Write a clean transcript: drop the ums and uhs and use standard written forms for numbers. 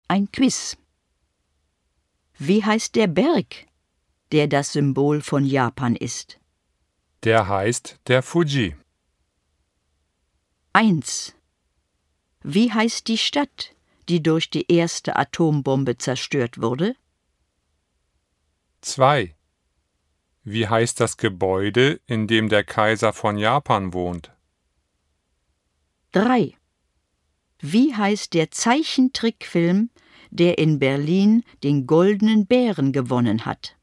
Ein Quiz. Wie heißt der Berg, der das Symbol von Japan ist? Der heißt der Fuji. 1. Wie heißt die Stadt, die durch die erste Atombombe zerstört wurde? 2. Wie heißt das Gebäude, in dem der Kaiser von Japan wohnt? 3. Wie heißt der Zeichentrickfilm, der in Berlin den Goldenen Bären gewonnen hat?